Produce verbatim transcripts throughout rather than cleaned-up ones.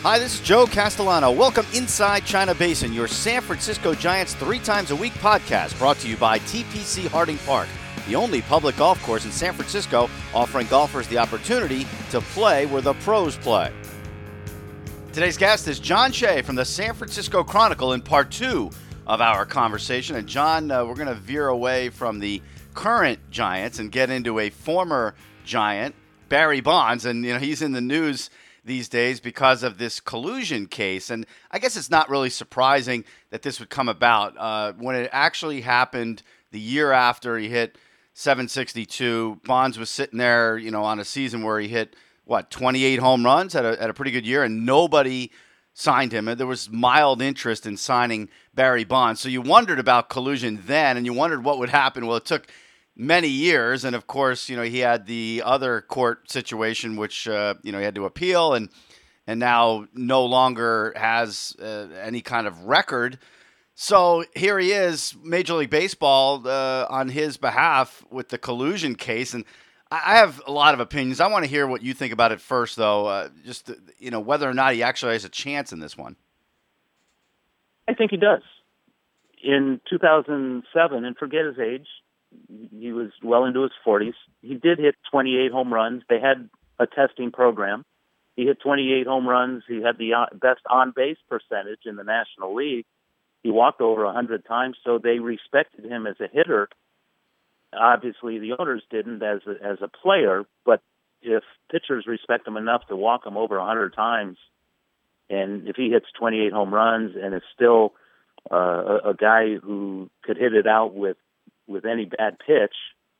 Hi, this is Joe Castellano. Welcome inside China Basin, your San Francisco Giants three times a week podcast, brought to you by T P C Harding Park, the only public golf course in San Francisco offering golfers the opportunity to play where the pros play. Today's guest is John Shea from the San Francisco Chronicle in part two of our conversation. And John, uh, we're going to veer away from the current Giants and get into a former Giant, Barry Bonds, and you know he's in the news these days because of this collusion case. And I guess it's not really surprising that this would come about. Uh, when it actually happened the year after he hit seven sixty-two, Bonds was sitting there, you know, on a season where he hit, what, twenty-eight home runs at a, at a pretty good year, and nobody signed him. And there was mild interest in signing Barry Bonds. So you wondered about collusion then, and you wondered what would happen. Well, it took many years, and of course, you know, he had the other court situation, which uh, you know he had to appeal, and and now no longer has uh, any kind of record. So here he is, Major League Baseball, uh, on his behalf with the collusion case, and I have a lot of opinions. I want to hear what you think about it first, though. Uh, just you know, whether or not he actually has a chance in this one. I think he does. In two thousand seven, and forget his age, he was well into his forties. He did hit twenty-eight home runs. They had a testing program. He hit twenty-eight home runs. He had the best on-base percentage in the National League. He walked over one hundred times, so they respected him as a hitter. Obviously, the owners didn't as a, as a player, but if pitchers respect him enough to walk him over one hundred times, and if he hits twenty-eight home runs and is still uh, a, a guy who could hit it out with with any bad pitch,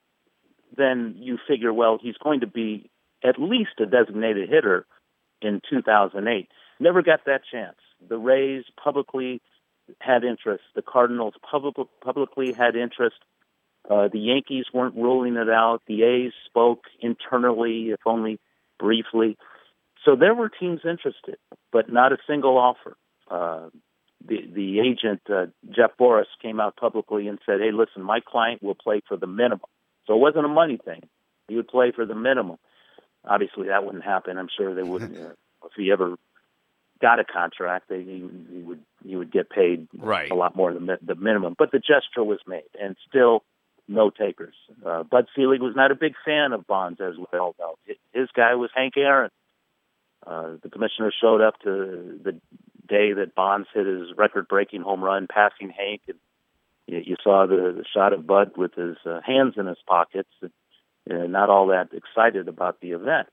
then you figure, well, he's going to be at least a designated hitter in two thousand eight. Never got that chance. The Rays publicly had interest. The Cardinals public, publicly had interest. Uh, the Yankees weren't ruling it out. The A's spoke internally, if only briefly. So there were teams interested, but not a single offer. Uh, The the agent, uh, Jeff Boris, came out publicly and said, hey, listen, my client will play for the minimum. So it wasn't a money thing. He would play for the minimum. Obviously, that wouldn't happen. I'm sure they wouldn't. Uh, if he ever got a contract, they, he, he would he would get paid right. a lot more than the, the minimum. But the gesture was made, and still no takers. Uh, Bud Selig was not a big fan of Bonds as well, though. His guy was Hank Aaron. Uh, the commissioner showed up to the day that Bonds hit his record-breaking home run, passing Hank, and you, you saw the, the shot of Bud with his uh, hands in his pockets, and, and not all that excited about the event.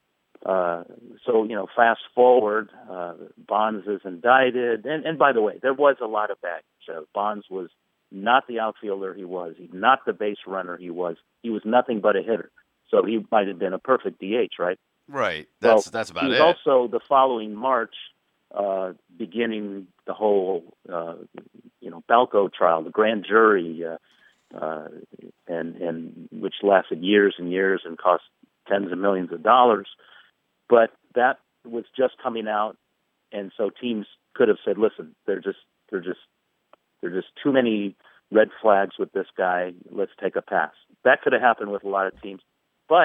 Uh, so, you know, fast forward, uh, Bonds is indicted, and, and by the way, there was a lot of baggage. Uh, Bonds was not the outfielder he was. He's not the base runner he was. He was nothing but a hitter. So he might have been a perfect D H, right? Right. That's well, that's about he was it. Also, the following March, uh, beginning the whole, uh, you know, Balco trial, the grand jury, uh, uh, and and which lasted years and years and cost tens of millions of dollars. But that was just coming out, and so teams could have said, "Listen, they're just they're just they're just too many red flags with this guy. Let's take a pass." That could have happened with a lot of teams, but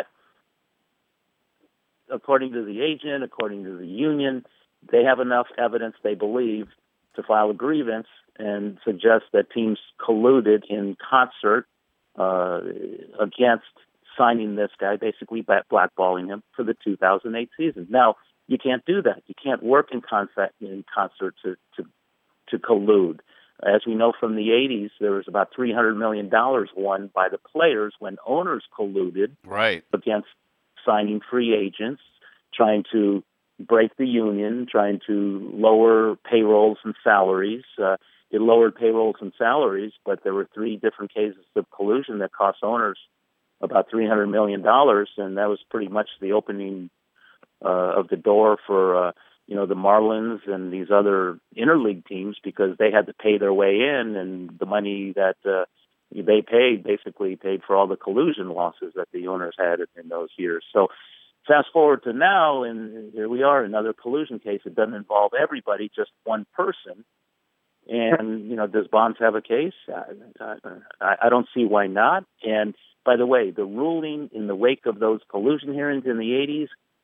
according to the agent, according to the union, they have enough evidence, they believe, to file a grievance and suggest that teams colluded in concert uh, against signing this guy, basically blackballing him for the two thousand eight season. Now, you can't do that. You can't work in concert, in concert to, to, to collude. As we know from the eighties, there was about three hundred million dollars won by the players when owners colluded right. against signing free agents, trying to break the union, trying to lower payrolls and salaries. Uh, it lowered payrolls and salaries, but there were three different cases of collusion that cost owners about three hundred million dollars, and that was pretty much the opening uh, of the door for uh, you know the Marlins and these other interleague teams, because they had to pay their way in, and the money that uh, they paid basically paid for all the collusion losses that the owners had in those years. So fast forward to now, and here we are, another collusion case. It doesn't involve everybody, just one person. And, you know, does Bonds have a case? I, I, I don't see why not. And by the way, the ruling in the wake of those collusion hearings in the eighties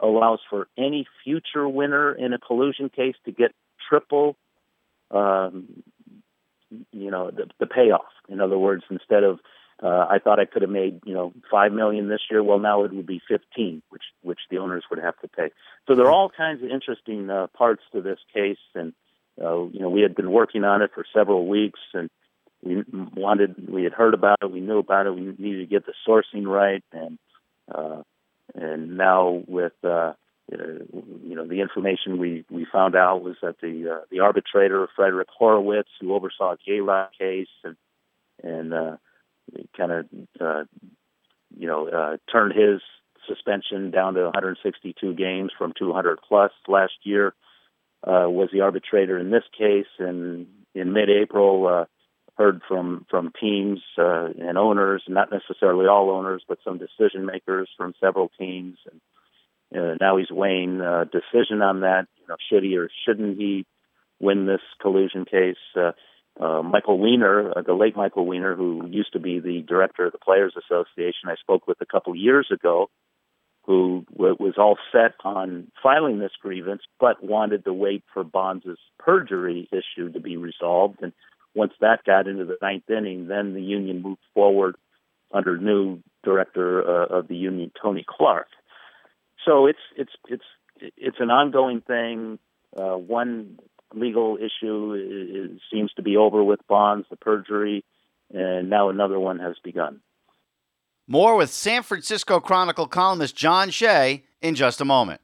allows for any future winner in a collusion case to get triple, um, you know, the, the payoff. In other words, instead of uh, I thought I could have made, you know, five million this year. Well, now it would be fifteen, which which the owners would have to pay. So there are all kinds of interesting uh, parts to this case, and uh, you know, we had been working on it for several weeks, and we wanted, we had heard about it, we knew about it, we needed to get the sourcing right, and uh, and now with uh, you know, the information we, we found out was that the uh, the arbitrator, Frederick Horowitz, who oversaw a J-Rod case, and and uh, kind of uh, you know uh, turned his suspension down to one hundred sixty-two games from two hundred plus last year, uh, was the arbitrator in this case, and in mid-April uh, heard from from teams uh, and owners, not necessarily all owners, but some decision makers from several teams. And Uh, now he's weighing a uh, decision on that. You know, should he or shouldn't he win this collusion case? Uh, uh, Michael Weiner, uh, the late Michael Weiner, who used to be the director of the Players Association, I spoke with a couple years ago, who w- was all set on filing this grievance, but wanted to wait for Bonds' perjury issue to be resolved. And once that got into the ninth inning, then the union moved forward under new director uh, of the union, Tony Clark. So it's it's it's it's an ongoing thing. Uh, one legal issue is, seems to be over with Bonds, the perjury, and now another one has begun. More with San Francisco Chronicle columnist John Shea in just a moment.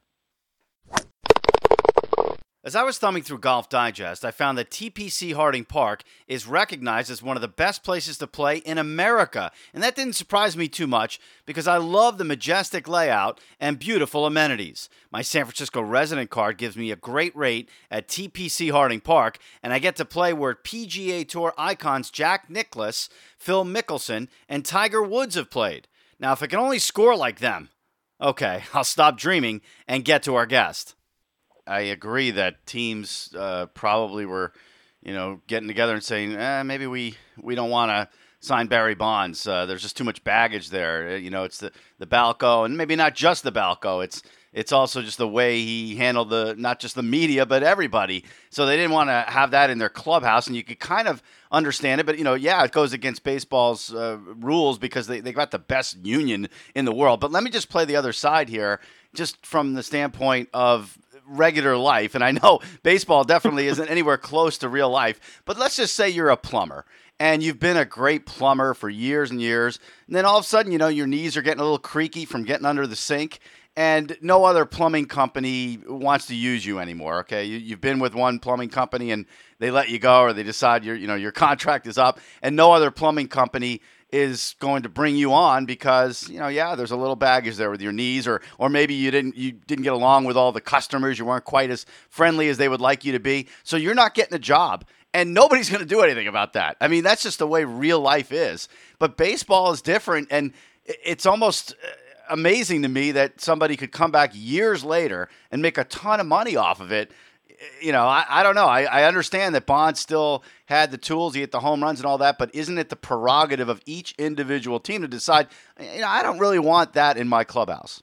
As I was thumbing through Golf Digest, I found that T P C Harding Park is recognized as one of the best places to play in America. And that didn't surprise me too much because I love the majestic layout and beautiful amenities. My San Francisco resident card gives me a great rate at T P C Harding Park, and I get to play where P G A Tour icons Jack Nicklaus, Phil Mickelson, and Tiger Woods have played. Now, if I can only score like them, okay, I'll stop dreaming and get to our guest. I agree that teams uh, probably were, you know, getting together and saying, eh, maybe we, we don't want to sign Barry Bonds. Uh, there's just too much baggage there. You know, it's the, the Balco, and maybe not just the Balco. It's it's also just the way he handled the not just the media, but everybody. So they didn't want to have that in their clubhouse, and you could kind of understand it. But, you know, yeah, it goes against baseball's uh, rules because they, they got the best union in the world. But let me just play the other side here, just from the standpoint of regular life. And I know baseball definitely isn't anywhere close to real life, but let's just say you're a plumber and you've been a great plumber for years and years. And then all of a sudden, you know, your knees are getting a little creaky from getting under the sink, and no other plumbing company wants to use you anymore. Okay. You, you've been with one plumbing company and they let you go, or they decide your, you know, your contract is up, and no other plumbing company is going to bring you on because, you know, yeah, there's a little baggage there with your knees, or or maybe you didn't you didn't get along with all the customers. You weren't quite as friendly as they would like you to be. So you're not getting a job, and nobody's going to do anything about that. I mean, that's just the way real life is. But baseball is different, and it's almost amazing to me that somebody could come back years later and make a ton of money off of it. You know, I, I don't know. I, I understand that Bonds still had the tools, he hit the home runs and all that, but isn't it the prerogative of each individual team to decide, you know, I don't really want that in my clubhouse?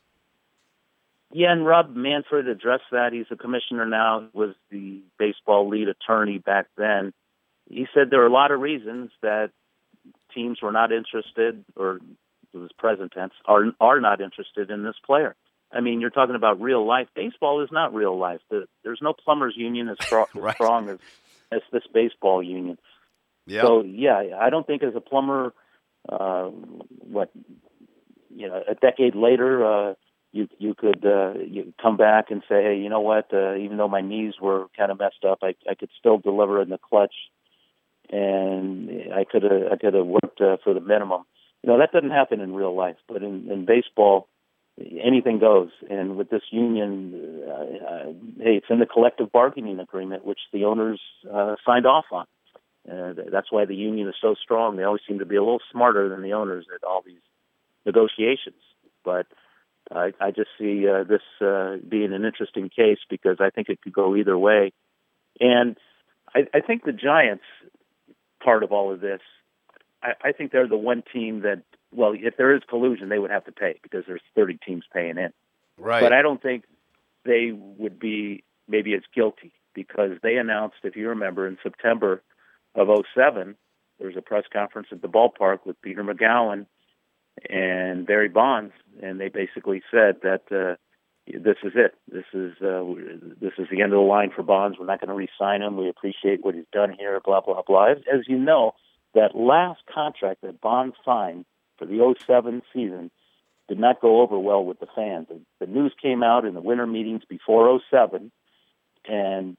Yeah, and Rob Manfred addressed that. He's a commissioner now, was the baseball lead attorney back then. He said there are a lot of reasons that teams were not interested, or it was present tense, are, are not interested in this player. I mean, you're talking about real life. Baseball is not real life. The, there's no plumbers union as strong, right. as, strong as, as this baseball union. Yep. So, yeah, I don't think as a plumber, uh, what, you know, a decade later, uh, you you could uh, you come back and say, hey, you know what, uh, even though my knees were kind of messed up, I, I could still deliver in the clutch, and I could have I could have worked uh, for the minimum. You know, that doesn't happen in real life, but in, in baseball, anything goes. And with this union, uh, uh, hey, it's in the collective bargaining agreement, which the owners uh, signed off on. Uh, that's why the union is so strong. They always seem to be a little smarter than the owners at all these negotiations. But I, I just see uh, this uh, being an interesting case because I think it could go either way. And I, I think the Giants, part of all of this, I, I think they're the one team that, well, if there is collusion, they would have to pay because there's thirty teams paying in. Right. But I don't think they would be maybe as guilty, because they announced, if you remember, in September of oh seven, there was a press conference at the ballpark with Peter McGowan and Barry Bonds, and they basically said that uh, this is it. This is uh, this is the end of the line for Bonds. We're not going to re-sign him. We appreciate what he's done here, blah, blah, blah. As, as you know, that last contract that Bonds signed for the oh seven season did not go over well with the fans. The, the news came out in the winter meetings before oh seven, and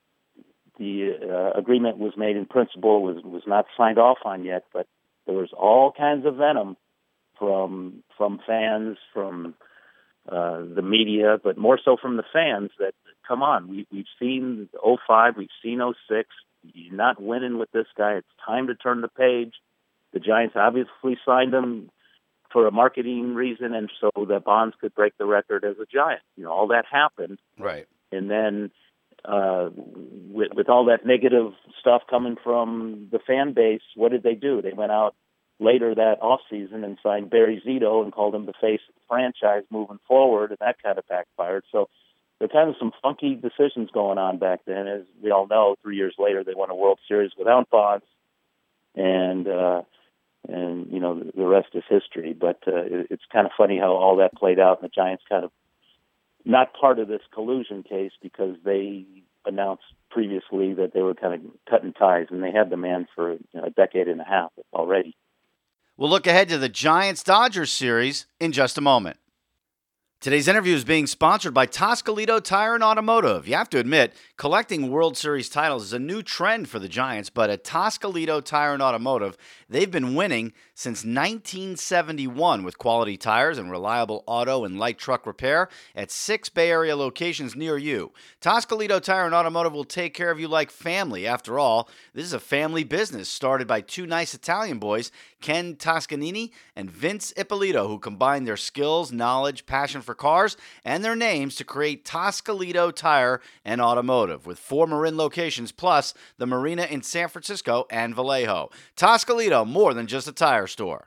the uh, agreement was made in principle, was was not signed off on yet, but there was all kinds of venom from from fans, from uh, the media, but more so from the fans that, come on, we, we've seen oh five, we've seen oh six, you're not winning with this guy, it's time to turn the page. The Giants obviously signed him for a marketing reason, and so that Bonds could break the record as a Giant. You know, all that happened. Right. And then uh, with, with all that negative stuff coming from the fan base, what did they do? They went out later that offseason and signed Barry Zito and called him the face of the franchise moving forward, and that kind of backfired. So there are kind of some funky decisions going on back then. As we all know, three years later, they won a World Series without Bonds, and uh, and you know, the rest is history. But uh, it, it's kind of funny how all that played out, and the Giants kind of not part of this collusion case, because they announced previously that they were kind of cutting ties, and they had the man for, you know, a decade and a half already. We'll look ahead to the Giants-Dodgers series in just a moment. Today's interview is being sponsored by Toscalito Tire and Automotive. You have to admit, collecting World Series titles is a new trend for the Giants, but at Toscalito Tire and Automotive, they've been winning since nineteen seventy-one with quality tires and reliable auto and light truck repair at six Bay Area locations near you. Toscalito Tire and Automotive will take care of you like family. After all, this is a family business started by two nice Italian boys, Ken Toscanini and Vince Ippolito, who combine their skills, knowledge, passion for cars, and their names to create Toscalito Tire and Automotive, with four Marin locations plus the marina in San Francisco and Vallejo. Toscalito, more than just a tire store.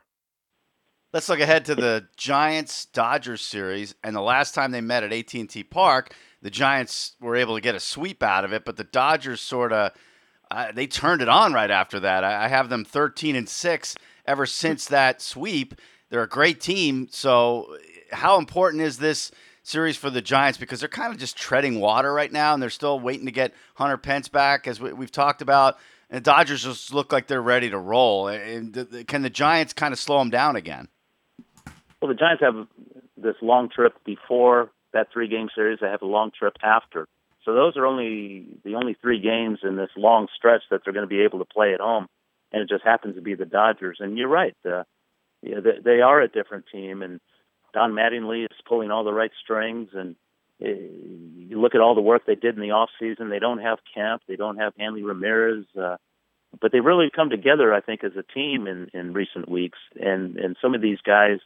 Let's look ahead to the Giants-Dodgers series, and the last time they met at A T and T Park, the Giants were able to get a sweep out of it, but the Dodgers sort of uh, they turned it on right after that. I, I have them thirteen and six ever since that sweep. They're a great team, so how important is this series for the Giants? Because they're kind of just treading water right now, and they're still waiting to get Hunter Pence back, as we, we've talked about. And the Dodgers just look like they're ready to roll. And the, the, can the Giants kind of slow them down again? Well, the Giants have this long trip before that three-game series. They have a long trip after. So those are only the only three games in this long stretch that they're going to be able to play at home, and it just happens to be the Dodgers. And you're right. Uh, yeah, they, they are a different team, and Don Mattingly is pulling all the right strings, and uh, you look at all the work they did in the off season. They don't have Kemp, they don't have Hanley Ramirez, uh, but they really come together, I think, as a team in, in recent weeks. And and some of these guys,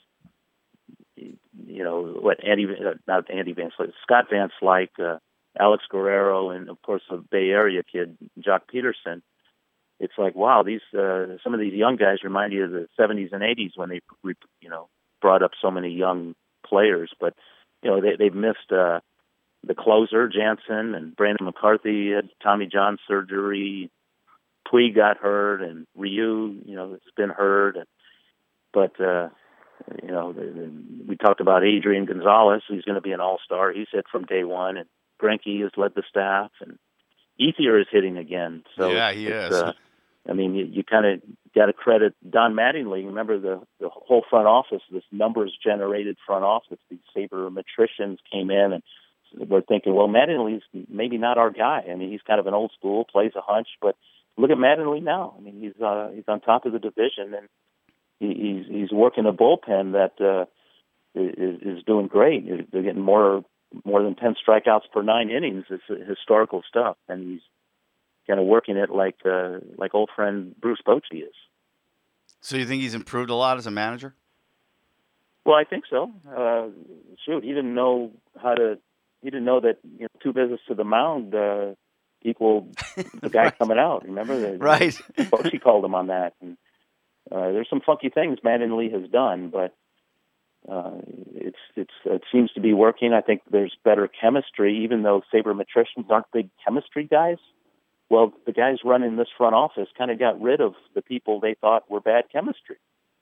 you know, what Andy, uh, not Andy Van Slyke, Scott Van Slyke, uh, Alex Guerrero, and of course the Bay Area kid Jock Peterson. It's like, wow, these uh, some of these young guys remind you of the seventies and eighties when they, you know, brought up so many young players. But you know, they, they've missed uh, the closer, Jansen, and Brandon McCarthy had Tommy John surgery. Puig got hurt, and Ryu, you know, has been hurt. And, but, uh, you know, the, the, we talked about Adrian Gonzalez. He's going to be an all-star. He's hit from day one. And Greinke has led the staff. And Ethier is hitting again. So yeah, he is. Uh, I mean, you, you kind of got to credit Don Mattingly. Remember the, the whole front office, this numbers-generated front office. These sabermetricians came in, and we're thinking, well, Mattingly's maybe not our guy. I mean, he's kind of an old school, plays a hunch, but look at Mattingly now. I mean, he's uh, he's on top of the division, and he, he's he's working a bullpen that uh, is, is doing great. They're getting more more than ten strikeouts per nine innings. It's historical stuff, and he's kind of working it like uh, like old friend Bruce Bochy is. So you think he's improved a lot as a manager? Well, I think so. Uh, shoot, he didn't know how to. He didn't know that, you know, two visits to the mound uh, equaled the guy right. coming out. Remember, the, right? Bochy called him on that. And uh, there's some funky things Mattingly has done, but Uh, it's it's it seems to be working. I think there's better chemistry, even though sabermetricians aren't big chemistry guys. Well, the guys running this front office kind of got rid of the people they thought were bad chemistry,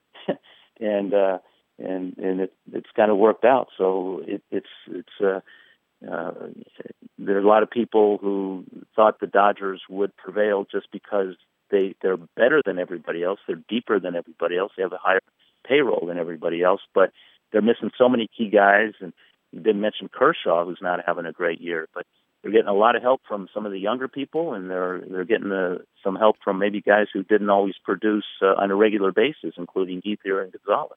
and uh, and and it, it's kind of worked out. So it, it's it's uh, uh, there are a lot of people who thought the Dodgers would prevail just because they they're better than everybody else. They're deeper than everybody else. They have a higher payroll than everybody else, but they're missing so many key guys. And you didn't mention Kershaw, who's not having a great year, but they're getting a lot of help from some of the younger people, and they're they're getting uh, some help from maybe guys who didn't always produce uh, on a regular basis, including Ethier and Gonzalez.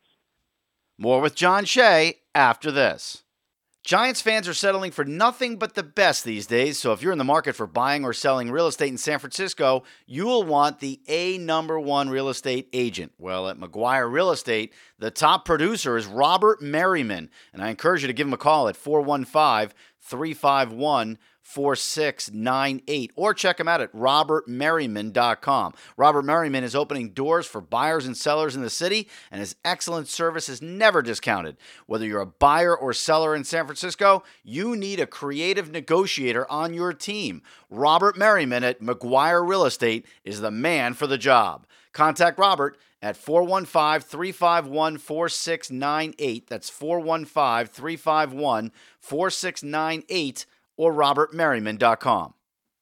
More with John Shea after this. Giants fans are settling for nothing but the best these days, so if you're in the market for buying or selling real estate in San Francisco, you will want the A number one real estate agent. Well, at McGuire Real Estate, the top producer is Robert Merriman, and I encourage you to give him a call at four one five, three five one, four six nine eight or check him out at robert merriman dot com. Robert Merriman is opening doors for buyers and sellers in the city, and his excellent service is never discounted. Whether you're a buyer or seller in San Francisco, you need a creative negotiator on your team. Robert Merriman at McGuire Real Estate is the man for the job. Contact Robert at four one five, three five one, four six nine eight. That's four one five, three five one, four six nine eight or robert merriman dot com.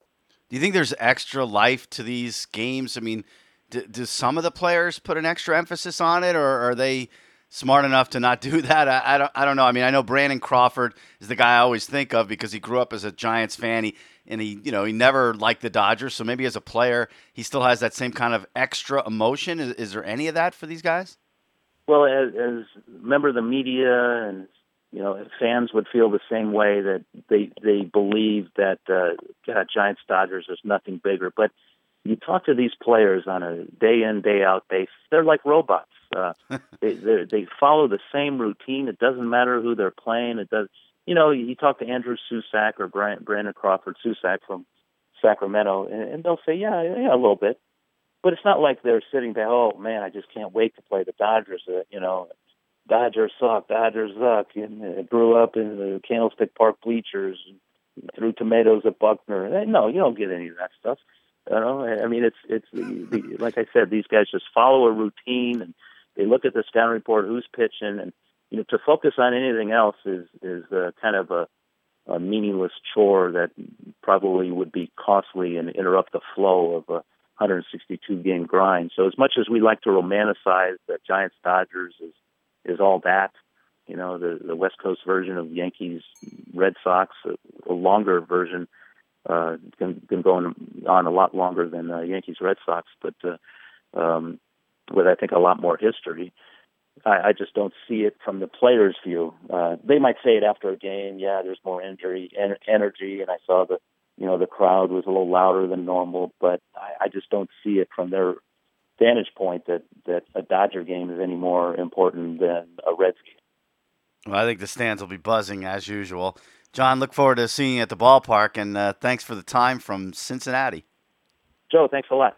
Do you think there's extra life to these games? I mean, do, do some of the players put an extra emphasis on it, or are they smart enough to not do that? I, I don't I don't know. I mean, I know Brandon Crawford is the guy I always think of because he grew up as a Giants fan. He and he, you know, he never liked the Dodgers, so maybe as a player, he still has that same kind of extra emotion. Is, is there any of that for these guys? Well, as, as a member of the media and you know, fans would feel the same way, that they they believe that uh, God, Giants Dodgers, there's nothing bigger. But you talk to these players on a day in, day out basis, they're like robots. Uh, they they follow the same routine. It doesn't matter who they're playing. It does. You know, you talk to Andrew Susac or Brian, Brandon Crawford Susac from Sacramento, and, and they'll say, yeah, yeah, a little bit. But it's not like they're sitting there, oh man, I just can't wait to play the Dodgers. Uh, you know. Dodgers suck, Dodgers suck, and uh, grew up in the Candlestick Park bleachers, and threw tomatoes at Buckner. No, you don't get any of that stuff. You know, I mean, it's it's the, the, like I said, these guys just follow a routine, and they look at the scouting report, who's pitching, and you know, to focus on anything else is is uh, kind of a, a meaningless chore that probably would be costly and interrupt the flow of a one hundred sixty-two game grind. So, as much as we like to romanticize the Giants Dodgers is is all that, you know, the, the West Coast version of Yankees, Red Sox, a, a longer version, uh, can, can go on, on a lot longer than uh, Yankees, Red Sox, but uh, um, with, I think, a lot more history. I, I just don't see it from the players' view. Uh, they might say it after a game, yeah, there's more injury, en- energy, and I saw the, you know, the crowd was a little louder than normal, but I, I just don't see it from their vantage point that, that a Dodger game is any more important than a Reds game. Well, I think the stands will be buzzing as usual. John, look forward to seeing you at the ballpark, and uh, thanks for the time from Cincinnati. Joe, thanks a lot.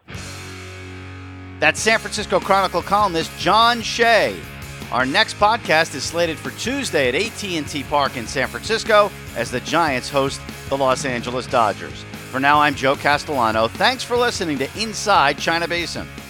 That's San Francisco Chronicle columnist John Shea. Our next podcast is slated for Tuesday at A T and T Park in San Francisco as the Giants host the Los Angeles Dodgers. For now, I'm Joe Castellano. Thanks for listening to Inside China Basin.